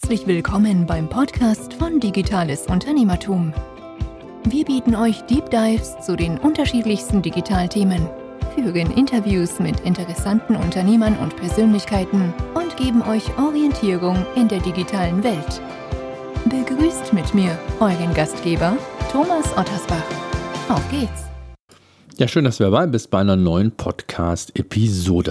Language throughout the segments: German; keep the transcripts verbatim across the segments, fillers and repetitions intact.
Herzlich willkommen beim Podcast von Digitales Unternehmertum. Wir bieten euch Deep Dives zu den unterschiedlichsten Digitalthemen, führen Interviews mit interessanten Unternehmern und Persönlichkeiten und geben euch Orientierung in der digitalen Welt. Begrüßt mit mir euren Gastgeber Thomas Ottersbach. Auf geht's! Ja, schön, dass du dabei bist bei einer neuen Podcast-Episode.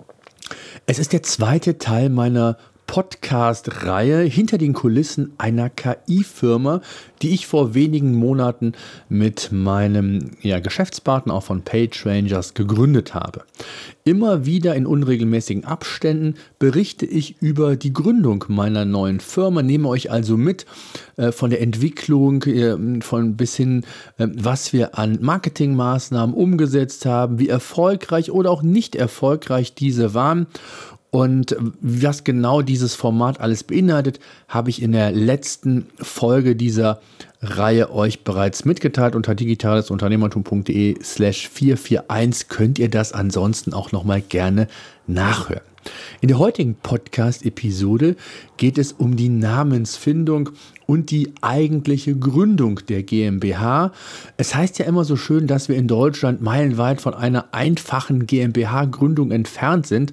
Es ist der zweite Teil meiner Podcast-Reihe hinter den Kulissen einer K I-Firma, die ich vor wenigen Monaten mit meinem ja, Geschäftspartner auch von PageRangers gegründet habe. Immer wieder in unregelmäßigen Abständen berichte ich über die Gründung meiner neuen Firma, nehme euch also mit äh, von der Entwicklung äh, von bis hin, äh, was wir an Marketingmaßnahmen umgesetzt haben, wie erfolgreich oder auch nicht erfolgreich diese waren. Und was genau dieses Format alles beinhaltet, habe ich in der letzten Folge dieser Reihe euch bereits mitgeteilt. Unter digitalesunternehmertum.de slash vier vier eins könnt ihr das ansonsten auch nochmal gerne nachhören. In der heutigen Podcast-Episode geht es um die Namensfindung und die eigentliche Gründung der GmbH. Es heißt ja immer so schön, dass wir in Deutschland meilenweit von einer einfachen GmbH-Gründung entfernt sind.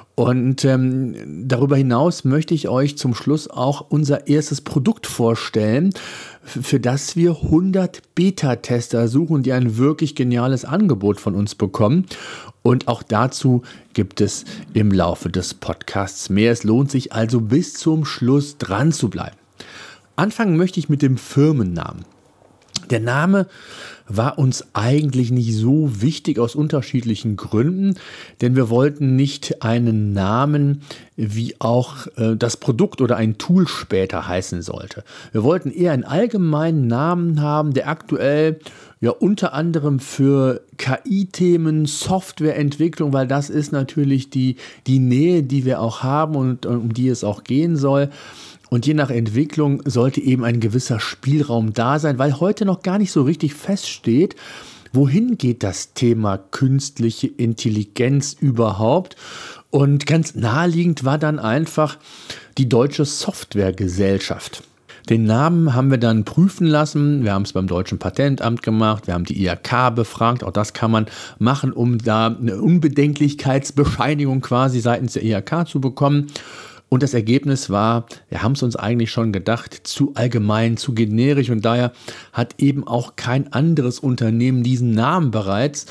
Und ähm, darüber hinaus möchte ich euch zum Schluss auch unser erstes Produkt vorstellen, für das wir hundert Beta-Tester suchen, die ein wirklich geniales Angebot von uns bekommen. Und auch dazu gibt es im Laufe des Podcasts mehr. Es lohnt sich also bis zum Schluss dran zu bleiben. Anfangen möchte ich mit dem Firmennamen. Der Name war uns eigentlich nicht so wichtig aus unterschiedlichen Gründen, denn wir wollten nicht einen Namen, wie auch äh, das Produkt oder ein Tool später heißen sollte. Wir wollten eher einen allgemeinen Namen haben, der aktuell ja unter anderem für K I-Themen, Softwareentwicklung, weil das ist natürlich die, die Nähe, die wir auch haben und um die es auch gehen soll. Und je nach Entwicklung sollte eben ein gewisser Spielraum da sein, weil heute noch gar nicht so richtig feststeht, wohin geht das Thema künstliche Intelligenz überhaupt. Und ganz naheliegend war dann einfach die Deutsche Softwaregesellschaft. Den Namen haben wir dann prüfen lassen. Wir haben es beim Deutschen Patentamt gemacht. Wir haben die I H K befragt. Auch das kann man machen, um da eine Unbedenklichkeitsbescheinigung quasi seitens der I H K zu bekommen. Und das Ergebnis war, wir haben es uns eigentlich schon gedacht, zu allgemein, zu generisch und daher hat eben auch kein anderes Unternehmen diesen Namen bereits.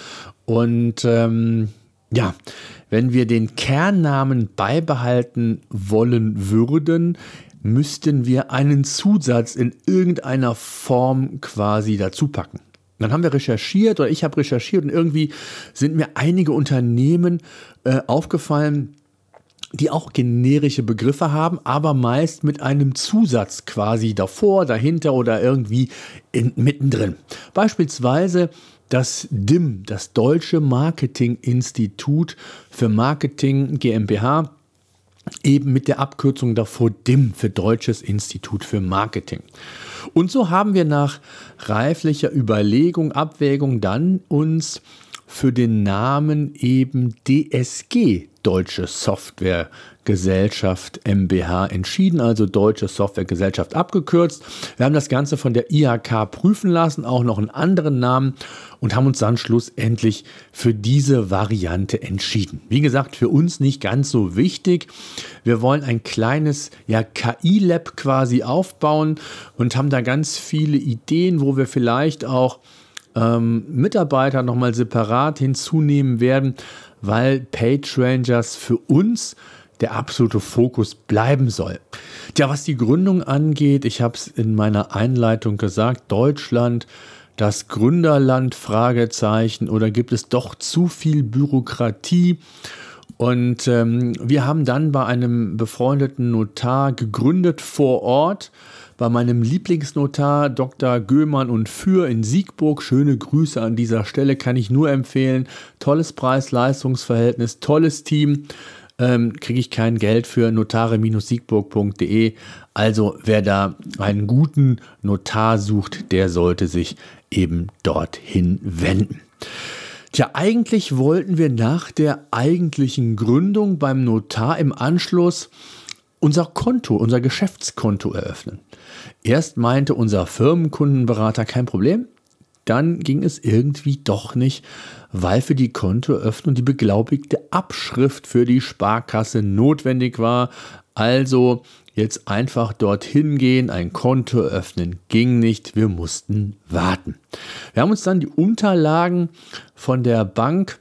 Und ähm, ja, wenn wir den Kernnamen beibehalten wollen würden, müssten wir einen Zusatz in irgendeiner Form quasi dazu packen. Dann haben wir recherchiert oder ich habe recherchiert und irgendwie sind mir einige Unternehmen äh, aufgefallen, die auch generische Begriffe haben, aber meist mit einem Zusatz quasi davor, dahinter oder irgendwie in, mittendrin. Beispielsweise das D I M, das Deutsche Marketinginstitut für Marketing GmbH, eben mit der Abkürzung davor D I M für Deutsches Institut für Marketing. Und so haben wir nach reiflicher Überlegung, Abwägung dann uns für den Namen eben D S G, Deutsche Softwaregesellschaft GmbH, entschieden, also Deutsche Softwaregesellschaft abgekürzt. Wir haben das Ganze von der I H K prüfen lassen, auch noch einen anderen Namen und haben uns dann schlussendlich für diese Variante entschieden. Wie gesagt, für uns nicht ganz so wichtig. Wir wollen ein kleines ja, K I-Lab quasi aufbauen und haben da ganz viele Ideen, wo wir vielleicht auch Ähm, Mitarbeiter nochmal separat hinzunehmen werden, weil PageRangers für uns der absolute Fokus bleiben soll. Tja, was die Gründung angeht, ich habe es in meiner Einleitung gesagt, Deutschland, das Gründerland, Fragezeichen, oder gibt es doch zu viel Bürokratie? Und ähm, wir haben dann bei einem befreundeten Notar gegründet vor Ort, bei meinem Lieblingsnotar Doktor Göhmann und Für in Siegburg. Schöne Grüße an dieser Stelle, kann ich nur empfehlen. Tolles Preis-Leistungs-Verhältnis, tolles Team. Ähm, kriege ich kein Geld für, notare siegburg punkt de. Also wer da einen guten Notar sucht, der sollte sich eben dorthin wenden. Tja, eigentlich wollten wir nach der eigentlichen Gründung beim Notar im Anschluss unser Konto, unser Geschäftskonto eröffnen. Erst meinte unser Firmenkundenberater kein Problem, dann ging es irgendwie doch nicht, weil für die Kontoeröffnung die beglaubigte Abschrift für die Sparkasse notwendig war. Also jetzt einfach dorthin gehen, ein Konto öffnen, ging nicht, wir mussten warten. Wir haben uns dann die Unterlagen von der Bank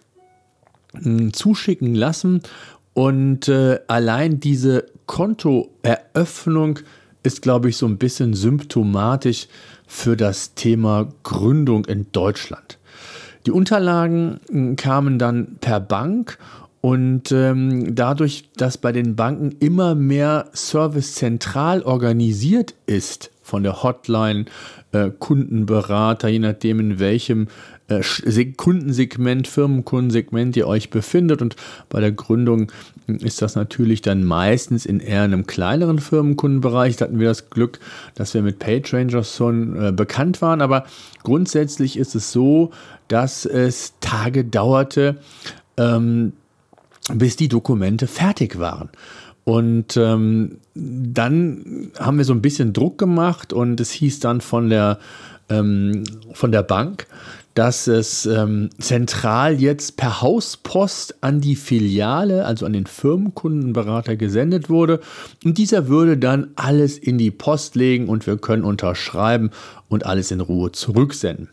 mh, zuschicken lassen und äh, allein diese Kontoeröffnung ist, glaube ich, so ein bisschen symptomatisch für das Thema Gründung in Deutschland. Die Unterlagen mh, kamen dann per Bank. Und ähm, dadurch, dass bei den Banken immer mehr Service zentral organisiert ist, von der Hotline, äh, Kundenberater, je nachdem in welchem äh, Kundensegment, Firmenkundensegment ihr euch befindet. Und bei der Gründung ist das natürlich dann meistens in eher einem kleineren Firmenkundenbereich. Da hatten wir das Glück, dass wir mit PageRangers schon äh, bekannt waren. Aber grundsätzlich ist es so, dass es Tage dauerte, ähm, bis die Dokumente fertig waren. Und ähm, dann haben wir so ein bisschen Druck gemacht und es hieß dann von der, ähm, von der Bank, dass es ähm, zentral jetzt per Hauspost an die Filiale, also an den Firmenkundenberater gesendet wurde. Und dieser würde dann alles in die Post legen und wir können unterschreiben und alles in Ruhe zurücksenden.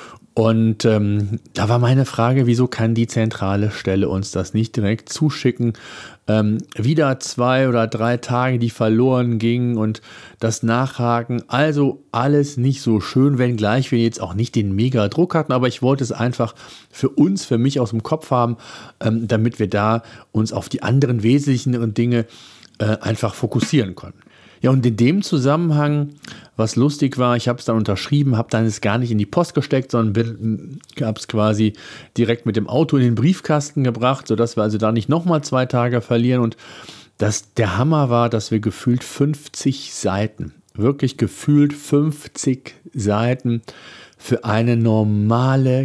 Und ähm, da war meine Frage, wieso kann die zentrale Stelle uns das nicht direkt zuschicken? Ähm, wieder zwei oder drei Tage, die verloren gingen und das Nachhaken. Also alles nicht so schön, wenngleich wir jetzt auch nicht den Mega-Druck hatten. Aber ich wollte es einfach für uns, für mich aus dem Kopf haben, ähm, damit wir da uns auf die anderen wesentlichen Dinge äh, einfach fokussieren konnten. Ja, und in dem Zusammenhang, was lustig war, ich habe es dann unterschrieben, habe dann es gar nicht in die Post gesteckt, sondern habe es quasi direkt mit dem Auto in den Briefkasten gebracht, sodass wir also da nicht nochmal zwei Tage verlieren. Und das, der Hammer war, dass wir gefühlt fünfzig Seiten, wirklich gefühlt fünfzig Seiten für eine normale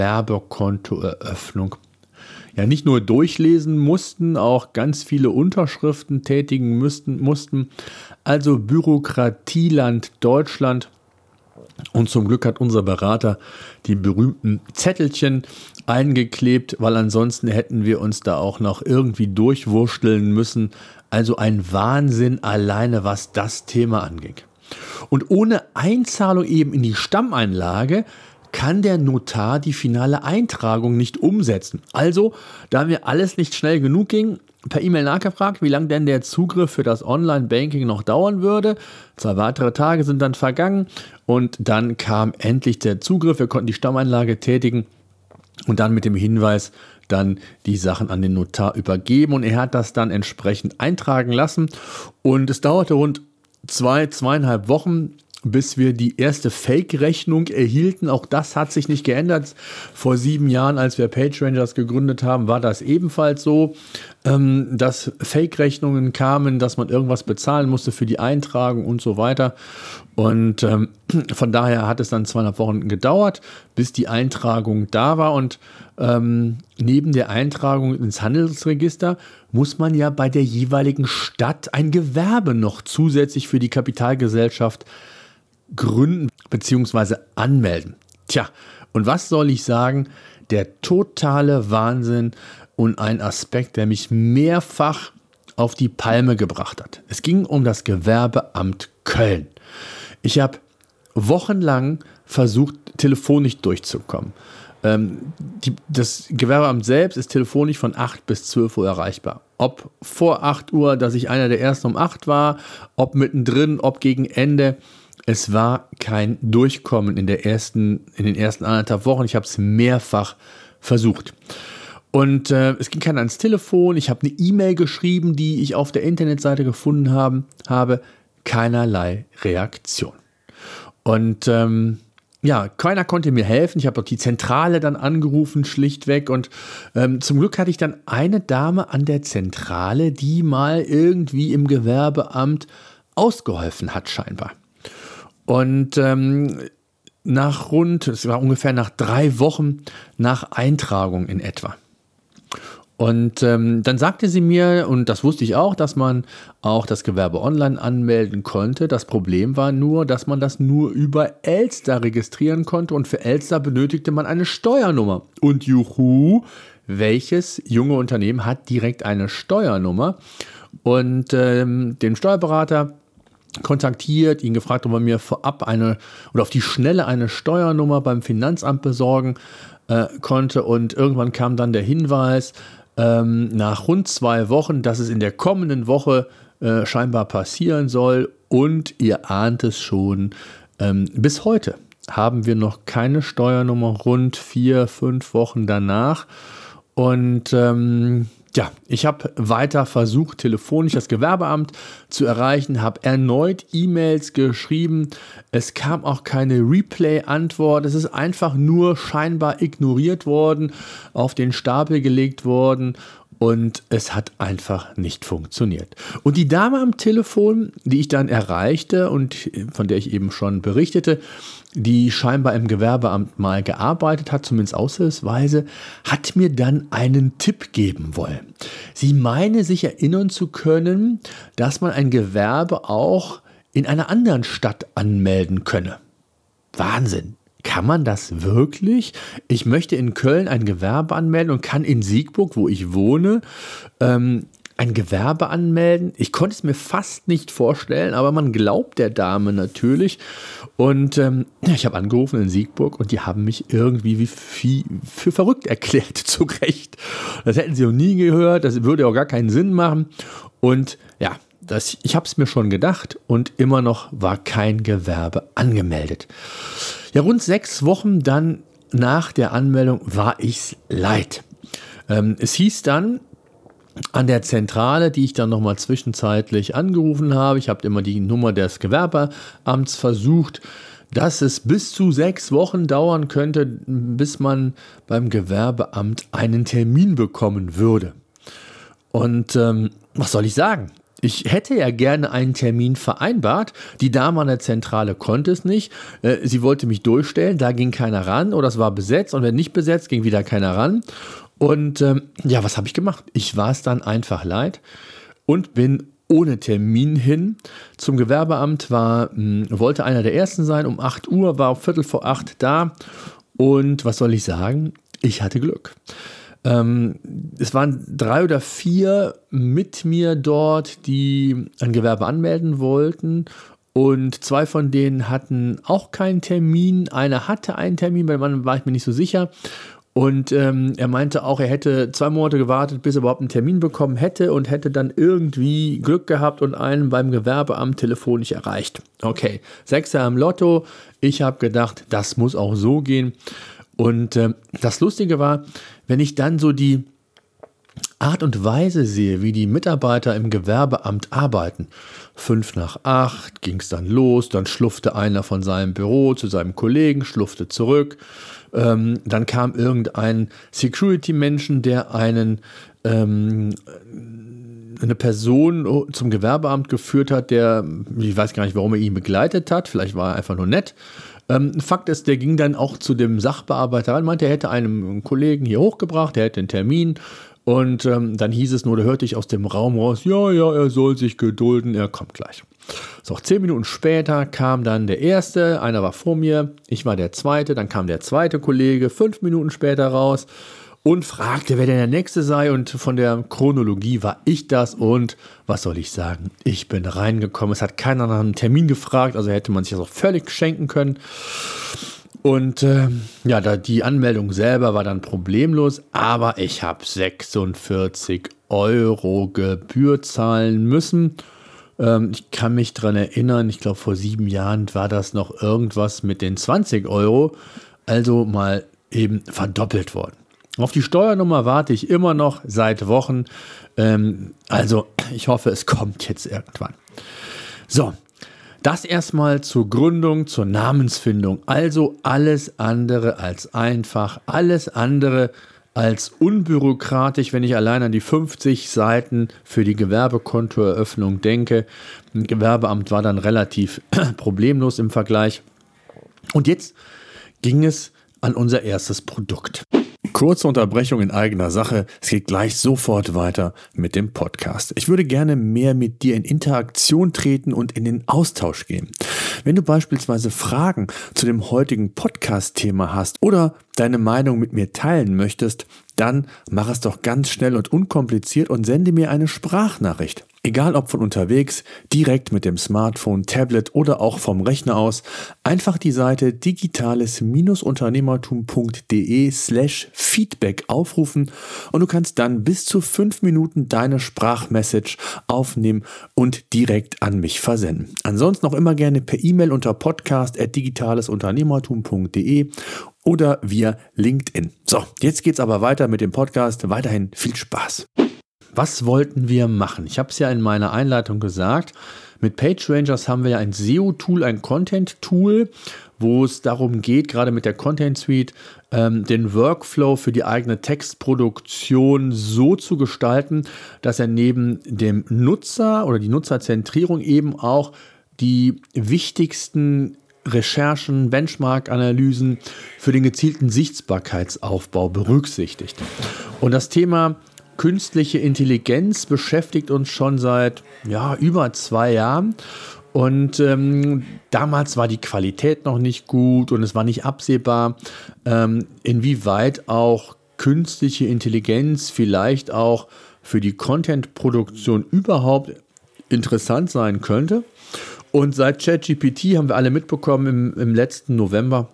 Gewerbekontoeröffnung ja nicht nur durchlesen mussten, auch ganz viele Unterschriften tätigen müssten, mussten. Also Bürokratieland Deutschland. Und zum Glück hat unser Berater die berühmten Zettelchen eingeklebt, weil ansonsten hätten wir uns da auch noch irgendwie durchwursteln müssen. Also ein Wahnsinn alleine, was das Thema anging. Und ohne Einzahlung eben in die Stammeinlage kann der Notar die finale Eintragung nicht umsetzen. Also, da mir alles nicht schnell genug ging, per E-Mail nachgefragt, wie lange denn der Zugriff für das Online-Banking noch dauern würde. Zwei weitere Tage sind dann vergangen und dann kam endlich der Zugriff. Wir konnten die Stammeinlage tätigen und dann mit dem Hinweis dann die Sachen an den Notar übergeben. Und er hat das dann entsprechend eintragen lassen. Und es dauerte rund zwei, zweieinhalb Wochen, bis wir die erste Fake-Rechnung erhielten. Auch das hat sich nicht geändert. Vor sieben Jahren, als wir PageRangers gegründet haben, war das ebenfalls so, dass Fake-Rechnungen kamen, dass man irgendwas bezahlen musste für die Eintragung und so weiter. Und ähm, von daher hat es dann zweieinhalb Wochen gedauert, bis die Eintragung da war. Und ähm, neben der Eintragung ins Handelsregister muss man ja bei der jeweiligen Stadt ein Gewerbe noch zusätzlich für die Kapitalgesellschaft gründen bzw. anmelden. Tja, und was soll ich sagen? Der totale Wahnsinn und ein Aspekt, der mich mehrfach auf die Palme gebracht hat. Es ging um das Gewerbeamt Köln. Ich habe wochenlang versucht, telefonisch durchzukommen. Ähm, die, das Gewerbeamt selbst ist telefonisch von acht bis zwölf Uhr erreichbar. Ob vor acht Uhr, dass ich einer der Ersten um acht war, ob mittendrin, ob gegen Ende. Es war kein Durchkommen in, der ersten, in den ersten anderthalb Wochen. Ich habe es mehrfach versucht. Und äh, es ging keiner ans Telefon. Ich habe eine E-Mail geschrieben, die ich auf der Internetseite gefunden haben, habe. Keinerlei Reaktion. Und ähm, ja, keiner konnte mir helfen. Ich habe auch die Zentrale dann angerufen, schlichtweg. Und ähm, zum Glück hatte ich dann eine Dame an der Zentrale, die mal irgendwie im Gewerbeamt ausgeholfen hat, scheinbar. Und ähm, nach rund, es war ungefähr nach drei Wochen nach Eintragung in etwa. Und ähm, dann sagte sie mir, und das wusste ich auch, dass man auch das Gewerbe online anmelden konnte. Das Problem war nur, dass man das nur über Elster registrieren konnte und für Elster benötigte man eine Steuernummer. Und juhu, welches junge Unternehmen hat direkt eine Steuernummer? Und ähm, den Steuerberater kontaktiert, ihn gefragt, ob er mir vorab eine oder auf die Schnelle eine Steuernummer beim Finanzamt besorgen äh, konnte. Und irgendwann kam dann der Hinweis, ähm, nach rund zwei Wochen, dass es in der kommenden Woche äh, scheinbar passieren soll. Und ihr ahnt es schon, ähm, bis heute haben wir noch keine Steuernummer, rund vier, fünf Wochen danach. Und ähm, ja, ich habe weiter versucht, telefonisch das Gewerbeamt zu erreichen, habe erneut E-Mails geschrieben. Es kam auch keine Replay-Antwort. Es ist einfach nur scheinbar ignoriert worden, auf den Stapel gelegt worden und es hat einfach nicht funktioniert. Und die Dame am Telefon, die ich dann erreichte und von der ich eben schon berichtete, die scheinbar im Gewerbeamt mal gearbeitet hat, zumindest aushilfsweise, hat mir dann einen Tipp geben wollen. Sie meine, sich erinnern zu können, dass man ein Gewerbe auch in einer anderen Stadt anmelden könne. Wahnsinn! Kann man das wirklich? Ich möchte in Köln ein Gewerbe anmelden und kann in Siegburg, wo ich wohne, ähm, ein Gewerbe anmelden. Ich konnte es mir fast nicht vorstellen, aber man glaubt der Dame natürlich. Und ähm, ich habe angerufen in Siegburg und die haben mich irgendwie wie für, für verrückt erklärt, zu Recht. Das hätten sie noch nie gehört, das würde auch gar keinen Sinn machen. Und ja, das, ich habe es mir schon gedacht und immer noch war kein Gewerbe angemeldet. Ja, rund sechs Wochen dann nach der Anmeldung war ich's leid. Ähm, es hieß dann, an der Zentrale, die ich dann nochmal zwischenzeitlich angerufen habe, ich habe immer die Nummer des Gewerbeamts versucht, dass es bis zu sechs Wochen dauern könnte, bis man beim Gewerbeamt einen Termin bekommen würde. Und ähm, was soll ich sagen? Ich hätte ja gerne einen Termin vereinbart. Die Dame an der Zentrale konnte es nicht. Äh, sie wollte mich durchstellen, da ging keiner ran oder es war besetzt und wenn nicht besetzt, ging wieder keiner ran. Und ähm, ja, was habe ich gemacht? Ich war es dann einfach leid und bin ohne Termin hin zum Gewerbeamt, war, mh, wollte einer der Ersten sein, um acht Uhr, war um Viertel vor acht da und was soll ich sagen? Ich hatte Glück. Ähm, es waren drei oder vier mit mir dort, die ein Gewerbe anmelden wollten. Und zwei von denen hatten auch keinen Termin. Einer hatte einen Termin, bei dem anderen war ich mir nicht so sicher. Und ähm, er meinte auch, er hätte zwei Monate gewartet, bis er überhaupt einen Termin bekommen hätte und hätte dann irgendwie Glück gehabt und einen beim Gewerbeamt telefonisch erreicht. Okay, Sechser im Lotto. Ich habe gedacht, das muss auch so gehen. Und äh, das Lustige war, wenn ich dann so die Art und Weise sehe, wie die Mitarbeiter im Gewerbeamt arbeiten. Fünf nach acht ging es dann los, dann schlufte einer von seinem Büro zu seinem Kollegen, schlufte zurück. Ähm, dann kam irgendein Security-Menschen, der einen ähm, eine Person zum Gewerbeamt geführt hat, der, ich weiß gar nicht, warum er ihn begleitet hat, vielleicht war er einfach nur nett. Ähm, Fakt ist, der ging dann auch zu dem Sachbearbeiter ran, meinte, er hätte einen Kollegen hier hochgebracht, der hätte einen Termin. Und ähm, dann hieß es nur, da hörte ich aus dem Raum raus, ja, ja, er soll sich gedulden, er kommt gleich. So, zehn Minuten später kam dann der Erste, einer war vor mir, ich war der Zweite, dann kam der zweite Kollege, fünf Minuten später raus und fragte, wer denn der Nächste sei. Und von der Chronologie war ich das und was soll ich sagen, ich bin reingekommen. Es hat keiner nach einem Termin gefragt, also hätte man sich das auch völlig schenken können. Und äh, ja, da die Anmeldung selber war dann problemlos, aber ich habe sechsundvierzig Euro Gebühr zahlen müssen. Ähm, ich kann mich daran erinnern, ich glaube vor sieben Jahren war das noch irgendwas mit den zwanzig Euro, also mal eben verdoppelt worden. Auf die Steuernummer warte ich immer noch seit Wochen, ähm, also ich hoffe, es kommt jetzt irgendwann. So. Das erstmal zur Gründung, zur Namensfindung. Also alles andere als einfach, alles andere als unbürokratisch, wenn ich allein an die fünfzig Seiten für die Gewerbekontoeröffnung denke. Ein Gewerbeamt war dann relativ problemlos im Vergleich. Und jetzt ging es an unser erstes Produkt. Kurze Unterbrechung in eigener Sache. Es geht gleich sofort weiter mit dem Podcast. Ich würde gerne mehr mit dir in Interaktion treten und in den Austausch gehen. Wenn du beispielsweise Fragen zu dem heutigen Podcast-Thema hast oder deine Meinung mit mir teilen möchtest, dann mach es doch ganz schnell und unkompliziert und sende mir eine Sprachnachricht. Egal ob von unterwegs, direkt mit dem Smartphone, Tablet oder auch vom Rechner aus, einfach die Seite digitales-unternehmertum.de slash Feedback aufrufen und du kannst dann bis zu fünf Minuten deine Sprachmessage aufnehmen und direkt an mich versenden. Ansonsten auch immer gerne per E-Mail unter podcast at digitalesunternehmertum punkt de oder via LinkedIn. So, jetzt geht's aber weiter mit dem Podcast. Weiterhin viel Spaß. Was wollten wir machen? Ich habe es ja in meiner Einleitung gesagt. Mit PageRangers haben wir ja ein S E O-Tool, ein Content-Tool, wo es darum geht, gerade mit der Content Suite, ähm, den Workflow für die eigene Textproduktion so zu gestalten, dass er neben dem Nutzer oder die Nutzerzentrierung eben auch die wichtigsten Recherchen, Benchmark-Analysen für den gezielten Sichtbarkeitsaufbau berücksichtigt. Und das Thema künstliche Intelligenz beschäftigt uns schon seit ja, über zwei Jahren und ähm, damals war die Qualität noch nicht gut und es war nicht absehbar, ähm, inwieweit auch künstliche Intelligenz vielleicht auch für die Content-Produktion überhaupt interessant sein könnte. Und seit ChatGPT haben wir alle mitbekommen, im, im letzten November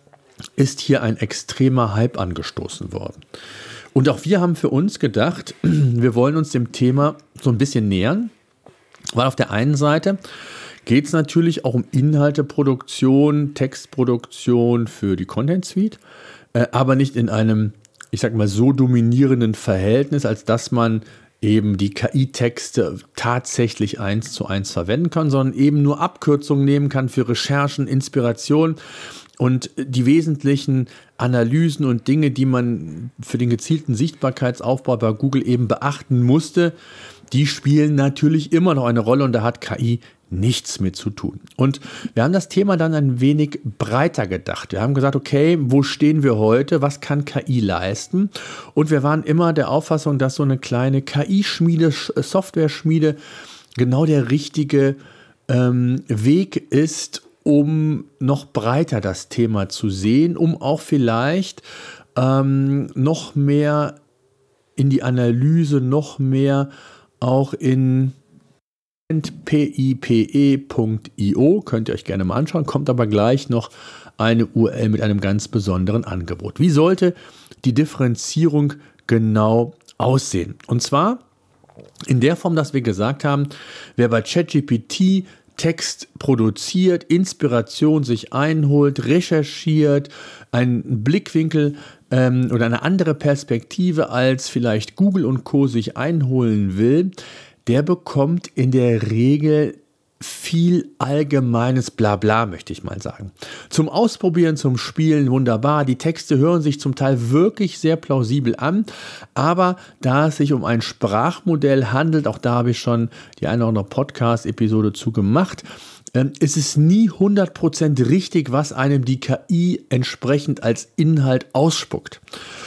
ist hier ein extremer Hype angestoßen worden. Und auch wir haben für uns gedacht, wir wollen uns dem Thema so ein bisschen nähern, weil auf der einen Seite geht es natürlich auch um Inhalteproduktion, Textproduktion für die Content Suite, äh, aber nicht in einem, ich sag mal, so dominierenden Verhältnis, als dass man eben die K I-Texte tatsächlich eins zu eins verwenden kann, sondern eben nur Abkürzungen nehmen kann für Recherchen, Inspiration. Und die wesentlichen Analysen und Dinge, die man für den gezielten Sichtbarkeitsaufbau bei Google eben beachten musste, die spielen natürlich immer noch eine Rolle und da hat K I nichts mit zu tun. Und wir haben das Thema dann ein wenig breiter gedacht. Wir haben gesagt, okay, wo stehen wir heute? Was kann K I leisten? Und wir waren immer der Auffassung, dass so eine kleine K I-Schmiede, Software-Schmiede genau der richtige ähm, Weg ist, um noch breiter das Thema zu sehen, um auch vielleicht ähm, noch mehr in die Analyse, noch mehr auch in pipe punkt io, könnt ihr euch gerne mal anschauen, kommt aber gleich noch eine U R L mit einem ganz besonderen Angebot. Wie sollte die Differenzierung genau aussehen? Und zwar in der Form, dass wir gesagt haben, wer bei ChatGPT Text produziert, Inspiration sich einholt, recherchiert, einen Blickwinkel ähm, oder eine andere Perspektive als vielleicht Google und Co. sich einholen will, der bekommt in der Regel viel allgemeines Blabla, möchte ich mal sagen. Zum Ausprobieren, zum Spielen wunderbar. Die Texte hören sich zum Teil wirklich sehr plausibel an, aber da es sich um ein Sprachmodell handelt, auch da habe ich schon die eine oder andere Podcast-Episode zu gemacht, äh, ist es nie hundert Prozent richtig, was einem die K I entsprechend als Inhalt ausspuckt.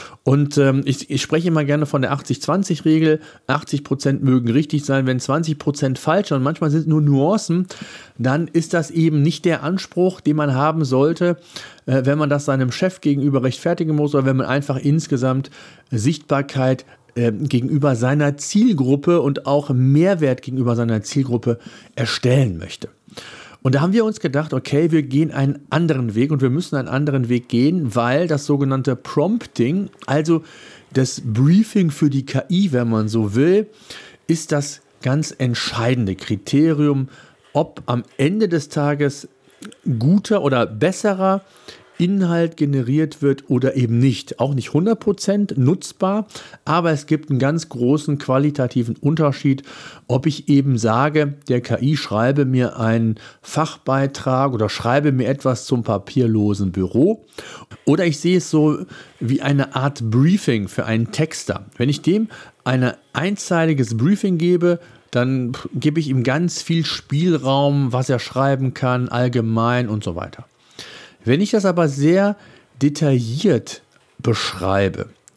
Und ähm, ich, ich spreche immer gerne von der achtzig zwanzig Regel. achtzig Prozent mögen richtig sein, wenn zwanzig Prozent falsch und manchmal sind es nur Nuancen, dann ist das eben nicht der Anspruch, den man haben sollte, äh, wenn man das seinem Chef gegenüber rechtfertigen muss oder wenn man einfach insgesamt Sichtbarkeit äh, gegenüber seiner Zielgruppe und auch Mehrwert gegenüber seiner Zielgruppe erstellen möchte. Und da haben wir uns gedacht, okay, wir gehen einen anderen Weg und wir müssen einen anderen Weg gehen, weil das sogenannte Prompting, also das Briefing für die K I, wenn man so will, ist das ganz entscheidende Kriterium, ob am Ende des Tages guter oder besserer Inhalt generiert wird oder eben nicht. Auch nicht hundert Prozent nutzbar, aber es gibt einen ganz großen qualitativen Unterschied, ob ich eben sage, der K I schreibe mir einen Fachbeitrag oder schreibe mir etwas zum papierlosen Büro oder ich sehe es so wie eine Art Briefing für einen Texter. Wenn ich dem ein einzeiliges Briefing gebe, dann gebe ich ihm ganz viel Spielraum, was er schreiben kann, allgemein und so weiter. Wenn ich das aber sehr detailliert beschreibe,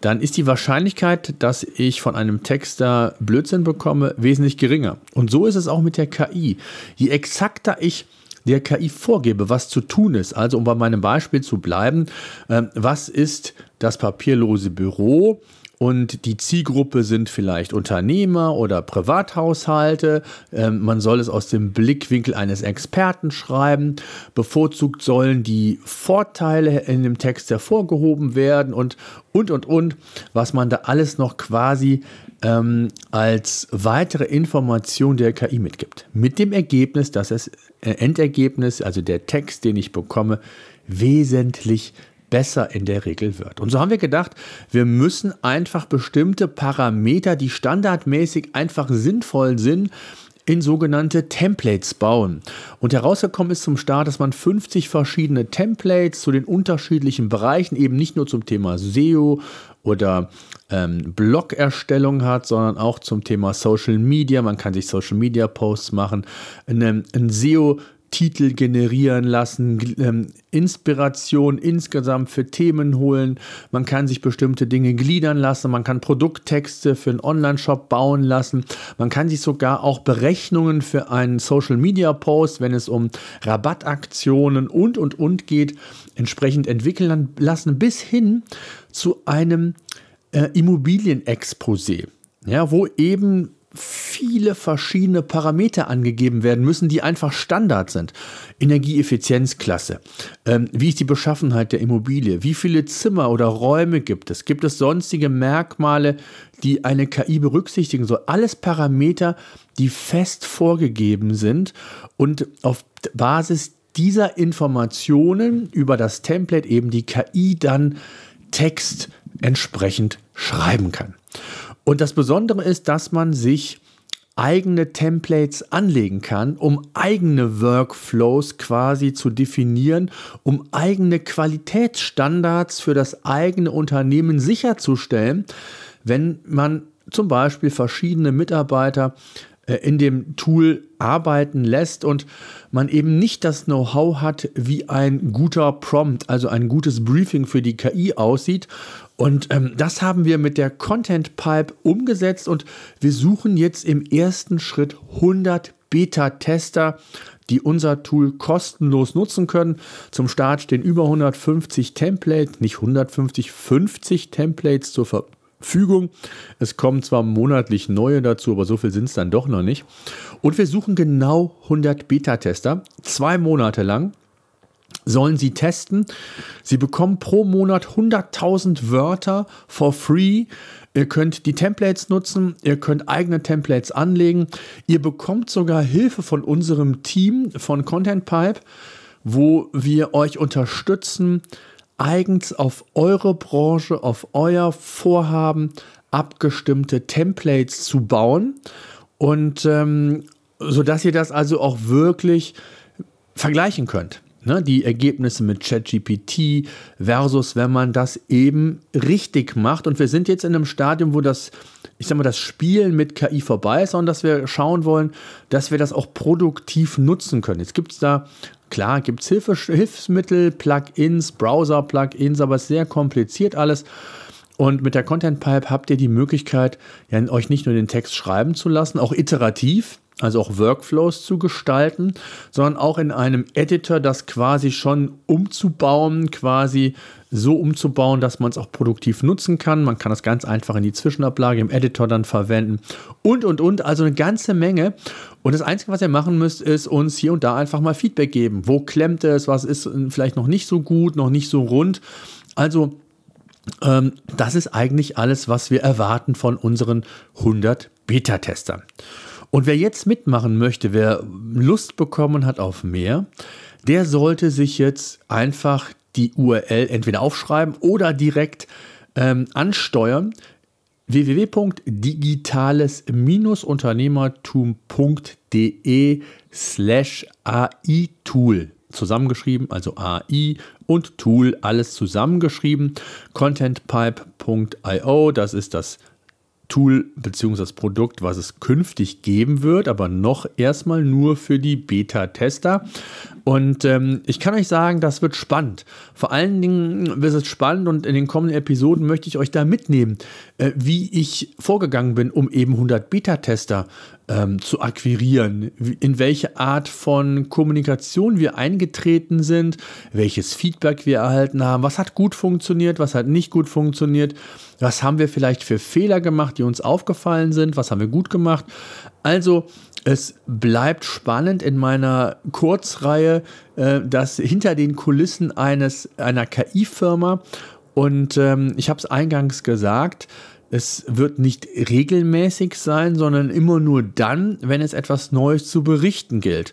dann ist die Wahrscheinlichkeit, dass ich von einem Texter Blödsinn bekomme, wesentlich geringer. Und so ist es auch mit der K I. Je exakter ich der K I vorgebe, was zu tun ist, also um bei meinem Beispiel zu bleiben, äh, was ist das papierlose Büro? Und die Zielgruppe sind vielleicht Unternehmer oder Privathaushalte. Ähm, man soll es aus dem Blickwinkel eines Experten schreiben. Bevorzugt sollen die Vorteile in dem Text hervorgehoben werden und, und, und, und, was man da alles noch quasi ähm, als weitere Information der K I mitgibt. Mit dem Ergebnis, dass das Endergebnis, also der Text, den ich bekomme, wesentlich besser in der Regel wird. Und so haben wir gedacht, wir müssen einfach bestimmte Parameter, die standardmäßig einfach sinnvoll sind, in sogenannte Templates bauen. Und herausgekommen ist zum Start, dass man fünfzig verschiedene Templates zu den unterschiedlichen Bereichen, eben nicht nur zum Thema S E O oder ähm, Blog-Erstellung hat, sondern auch zum Thema Social Media. Man kann sich Social Media Posts machen, ein, ein S E O Titel generieren lassen, ähm, Inspiration insgesamt für Themen holen, man kann sich bestimmte Dinge gliedern lassen, man kann Produkttexte für einen Online-Shop bauen lassen, man kann sich sogar auch Berechnungen für einen Social-Media-Post, wenn es um Rabattaktionen und, und, und geht, entsprechend entwickeln lassen, bis hin zu einem äh, Immobilienexposé, ja, wo eben viele verschiedene Parameter angegeben werden müssen, die einfach Standard sind. Energieeffizienzklasse, ähm, wie ist die Beschaffenheit der Immobilie, wie viele Zimmer oder Räume gibt es, gibt es sonstige Merkmale, die eine K I berücksichtigen soll. Alles Parameter, die fest vorgegeben sind und auf Basis dieser Informationen über das Template eben die K I dann Text entsprechend schreiben kann. Und das Besondere ist, dass man sich eigene Templates anlegen kann, um eigene Workflows quasi zu definieren, um eigene Qualitätsstandards für das eigene Unternehmen sicherzustellen, wenn man zum Beispiel verschiedene Mitarbeiter in dem Tool arbeiten lässt und man eben nicht das Know-how hat, wie ein guter Prompt, also ein gutes Briefing für die K I aussieht. Und ähm, das haben wir mit der Content Pipe umgesetzt und wir suchen jetzt im ersten Schritt hundert Beta-Tester, die unser Tool kostenlos nutzen können. Zum Start stehen über hundertfünfzig Templates, nicht hundertfünfzig, fünfzig Templates zur Verfügung. Verfügung. Es kommen zwar monatlich neue dazu, aber so viel sind es dann doch noch nicht. Und wir suchen genau hundert Beta-Tester. Zwei Monate lang sollen sie testen. Sie bekommen pro Monat hunderttausend Wörter for free. Ihr könnt die Templates nutzen, ihr könnt eigene Templates anlegen. Ihr bekommt sogar Hilfe von unserem Team von Content Pipe, wo wir euch unterstützen, eigens auf eure Branche, auf euer Vorhaben abgestimmte Templates zu bauen und ähm, sodass ihr das also auch wirklich vergleichen könnt. Ne? Die Ergebnisse mit ChatGPT versus wenn man das eben richtig macht. Und wir sind jetzt in einem Stadium, wo das, ich sag mal, das Spielen mit K I vorbei ist, sondern dass wir schauen wollen, dass wir das auch produktiv nutzen können. Jetzt gibt es da Klar, gibt es Hilfe, Hilfsmittel, Plugins, Browser-Plugins, aber es ist sehr kompliziert alles. Und mit der Content Pipe habt ihr die Möglichkeit, ja, euch nicht nur den Text schreiben zu lassen, auch iterativ, also auch Workflows zu gestalten, sondern auch in einem Editor das quasi schon umzubauen, quasi so umzubauen, dass man es auch produktiv nutzen kann. Man kann das ganz einfach in die Zwischenablage im Editor dann verwenden und, und, und. Also eine ganze Menge. Und das Einzige, was ihr machen müsst, ist uns hier und da einfach mal Feedback geben. Wo klemmt es? Was ist vielleicht noch nicht so gut, noch nicht so rund? Also ähm, das ist eigentlich alles, was wir erwarten von unseren hundert Beta-Testern. Und wer jetzt mitmachen möchte, wer Lust bekommen hat auf mehr, der sollte sich jetzt einfach die U R L entweder aufschreiben oder direkt ähm, ansteuern. w w w punkt digitales Unternehmertum punkt de slash A I Tool. Zusammengeschrieben, also A I und Tool, alles zusammengeschrieben. contentpipe punkt io, das ist das Tool bzw. das Produkt, was es künftig geben wird, aber noch erstmal nur für die Beta-Tester. Und ähm, ich kann euch sagen, das wird spannend. Vor allen Dingen wird es spannend und in den kommenden Episoden möchte ich euch da mitnehmen, äh, wie ich vorgegangen bin, um eben hundert Beta-Tester ähm, zu akquirieren, in welche Art von Kommunikation wir eingetreten sind, welches Feedback wir erhalten haben, was hat gut funktioniert, was hat nicht gut funktioniert, was haben wir vielleicht für Fehler gemacht, die uns aufgefallen sind, was haben wir gut gemacht. Also es bleibt spannend in meiner Kurzreihe, äh, das hinter den Kulissen eines, einer K I-Firma. Und ähm, ich habe es eingangs gesagt, es wird nicht regelmäßig sein, sondern immer nur dann, wenn es etwas Neues zu berichten gilt.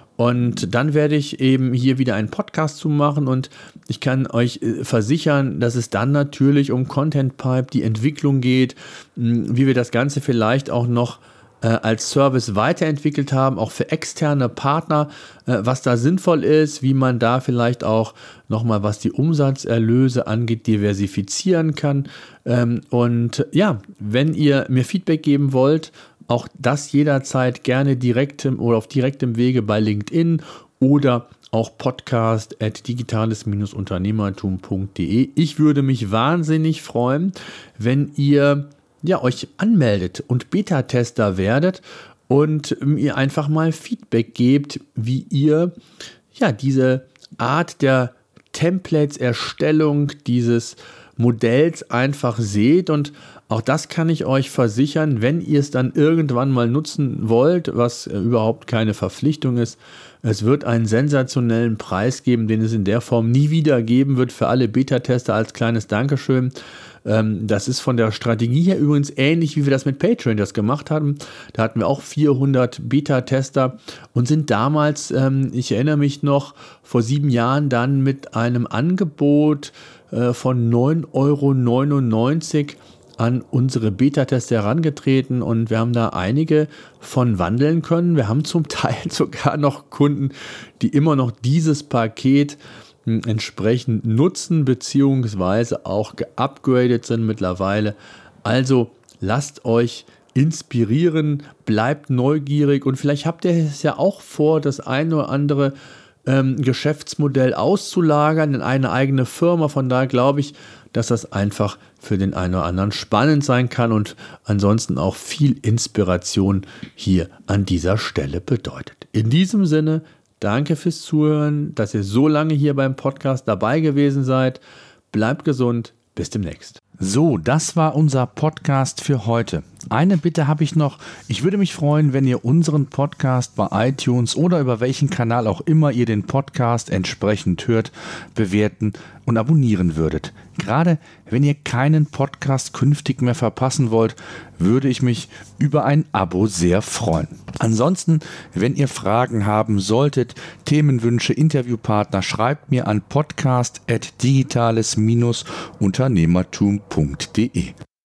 Und dann werde ich eben hier wieder einen Podcast zu machen und ich kann euch versichern, dass es dann natürlich um Content Pipe, die Entwicklung geht, wie wir das Ganze vielleicht auch noch äh, als Service weiterentwickelt haben, auch für externe Partner, äh, was da sinnvoll ist, wie man da vielleicht auch nochmal, was die Umsatzerlöse angeht, diversifizieren kann. Ähm, und ja, wenn ihr mir Feedback geben wollt, auch das jederzeit gerne direktem oder auf direktem Wege bei LinkedIn oder auch podcast at digitales unternehmertum punkt de. Ich würde mich wahnsinnig freuen, wenn ihr ja, euch anmeldet und Beta-Tester werdet und mir einfach mal Feedback gebt, wie ihr ja, diese Art der Templates-Erstellung dieses Modells einfach seht. Und auch das kann ich euch versichern, wenn ihr es dann irgendwann mal nutzen wollt, was äh, überhaupt keine Verpflichtung ist. Es wird einen sensationellen Preis geben, den es in der Form nie wieder geben wird für alle Beta-Tester als kleines Dankeschön. Ähm, das ist von der Strategie her übrigens ähnlich, wie wir das mit Patreon das gemacht haben. Da hatten wir auch vierhundert Beta-Tester und sind damals, ähm, ich erinnere mich noch, vor sieben Jahren dann mit einem Angebot äh, von neun Euro neunundneunzig an unsere Beta-Tester herangetreten und wir haben da einige von wandeln können. Wir haben zum Teil sogar noch Kunden, die immer noch dieses Paket m, entsprechend nutzen, beziehungsweise auch geupgradet sind mittlerweile. Also lasst euch inspirieren, bleibt neugierig und vielleicht habt ihr es ja auch vor, das eine oder andere ähm, Geschäftsmodell auszulagern in eine eigene Firma. Von daher glaube ich, dass das einfach für den einen oder anderen spannend sein kann und ansonsten auch viel Inspiration hier an dieser Stelle bedeutet. In diesem Sinne, danke fürs Zuhören, dass ihr so lange hier beim Podcast dabei gewesen seid. Bleibt gesund, bis demnächst. So, das war unser Podcast für heute. Eine Bitte habe ich noch. Ich würde mich freuen, wenn ihr unseren Podcast bei iTunes oder über welchen Kanal auch immer ihr den Podcast entsprechend hört, bewerten und abonnieren würdet. Gerade wenn ihr keinen Podcast künftig mehr verpassen wollt, würde ich mich über ein Abo sehr freuen. Ansonsten, wenn ihr Fragen haben solltet, Themenwünsche, Interviewpartner, schreibt mir an podcast at digitales unternehmertum punkt de.